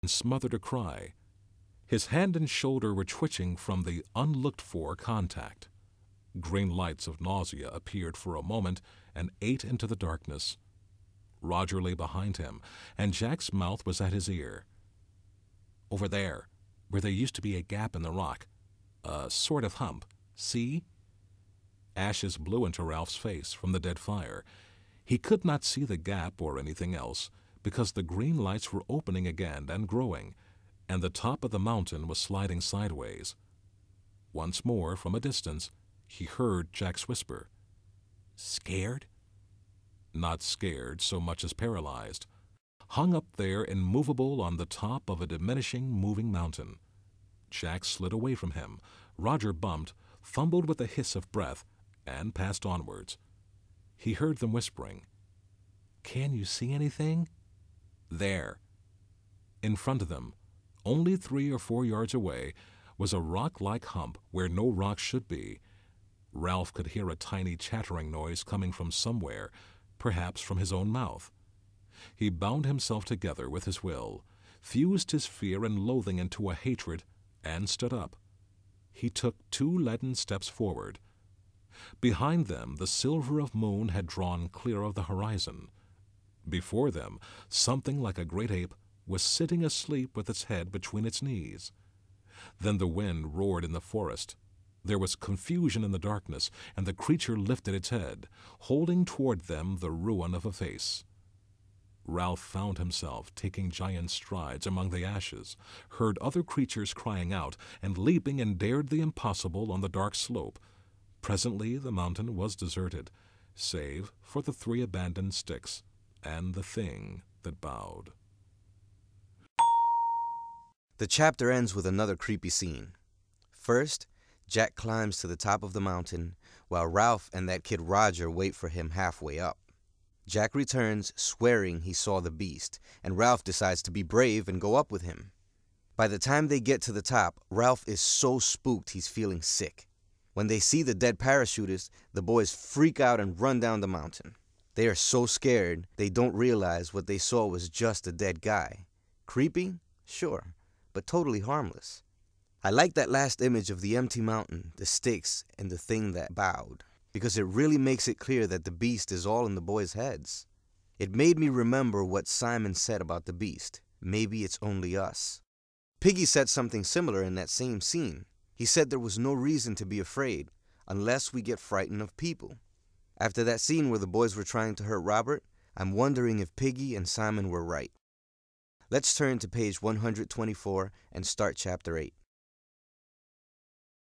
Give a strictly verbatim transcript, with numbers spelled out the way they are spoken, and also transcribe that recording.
and smothered a cry. His hand and shoulder were twitching from the unlooked-for contact. Green lights of nausea appeared for a moment and ate into the darkness. Roger lay behind him, and Jack's mouth was at his ear. "Over there, where there used to be a gap in the rock. A sort of hump. See?" Ashes blew into Ralph's face from the dead fire. He could not see the gap or anything else, because the green lights were opening again and growing, and the top of the mountain was sliding sideways. Once more, from a distance, he heard Jack's whisper. "Scared?" Not scared so much as paralyzed. Hung up there immovable on the top of a diminishing, moving mountain. Jack slid away from him. Roger bumped, fumbled with a hiss of breath, and passed onwards. He heard them whispering. "Can you see anything?" "There." In front of them, only three or four yards away, was a rock-like hump where no rock should be. Ralph could hear a tiny chattering noise coming from somewhere, perhaps from his own mouth. He bound himself together with his will, fused his fear and loathing into a hatred, and stood up. He took two leaden steps forward. Behind them the silver of moon had drawn clear of the horizon. Before them, something like a great ape was sitting asleep with its head between its knees. Then the wind roared in the forest. There was confusion in the darkness, and the creature lifted its head, holding toward them the ruin of a face. Ralph found himself taking giant strides among the ashes, heard other creatures crying out, and leaping and dared the impossible on the dark slope. Presently the mountain was deserted, save for the three abandoned sticks and the thing that bowed. The chapter ends with another creepy scene. First, Jack climbs to the top of the mountain, while Ralph and that kid Roger wait for him halfway up. Jack returns, swearing he saw the beast, and Ralph decides to be brave and go up with him. By the time they get to the top, Ralph is so spooked he's feeling sick. When they see the dead parachutist, the boys freak out and run down the mountain. They are so scared, they don't realize what they saw was just a dead guy. Creepy? Sure, but totally harmless. I like that last image of the empty mountain, the sticks, and the thing that bowed, because it really makes it clear that the beast is all in the boys' heads. It made me remember what Simon said about the beast. Maybe it's only us. Piggy said something similar in that same scene. He said there was no reason to be afraid, unless we get frightened of people. After that scene where the boys were trying to hurt Robert, I'm wondering if Piggy and Simon were right. Let's turn to page one hundred twenty-four and start chapter eight.